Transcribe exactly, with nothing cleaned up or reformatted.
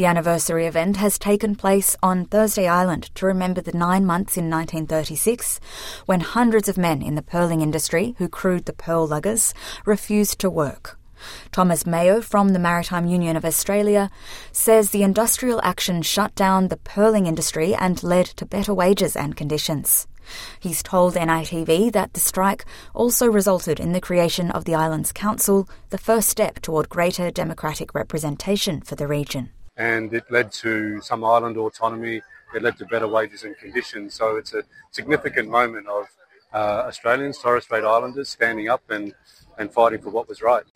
The anniversary event has taken place on Thursday Island to remember the nine months in nineteen thirty-six when hundreds of men in the pearling industry who crewed the pearl luggers refused to work. Thomas Mayo from the Maritime Union of Australia says the industrial action shut down the pearling industry and led to better wages and conditions. He's told N I T V that the strike also resulted in the creation of the island's council, the first step toward greater democratic representation for the region. And it led to some island autonomy, it led to better wages and conditions. So it's a significant moment of uh, Australians, Torres Strait Islanders, standing up and, and fighting for what was right.